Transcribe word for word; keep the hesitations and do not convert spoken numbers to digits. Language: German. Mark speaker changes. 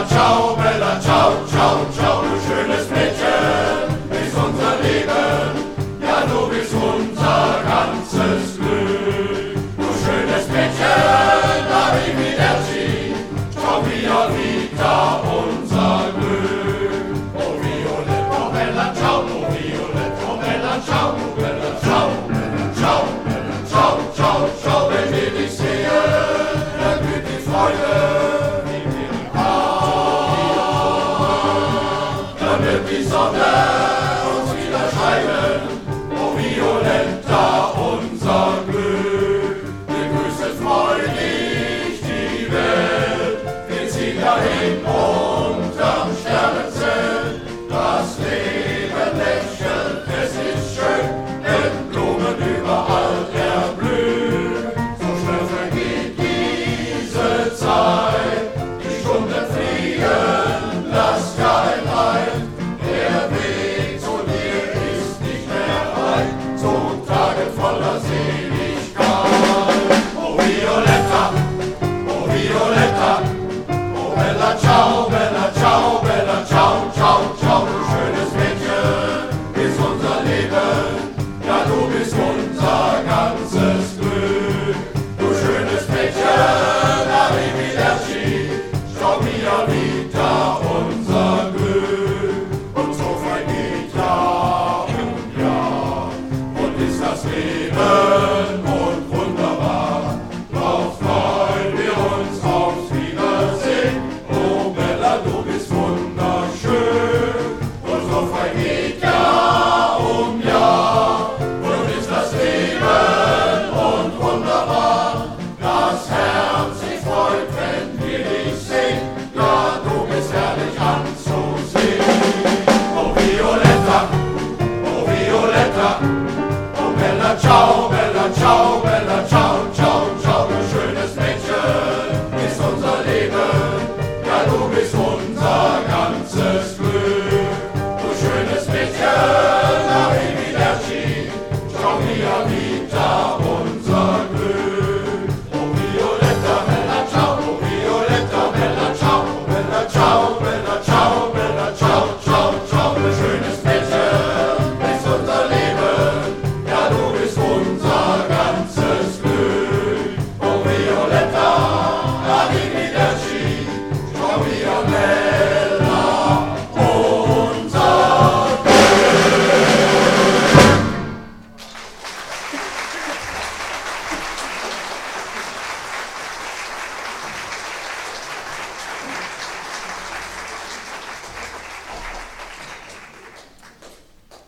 Speaker 1: ciao, bella ciao, ciao, ciao, du schönes Mädchen, bist unser Leben, ja du bist unser ganzes Glück. Du schönes Mädchen, arrivederci, ciao mia vita, unser Glück. Oh Violetto, bella ciao, oh Violetto, bella ciao, bella ciao, bella ciao, bella ciao, ciao, ciao, wenn wir dich sehen, dann blüht die Freude, wie wir dann wird die Sonne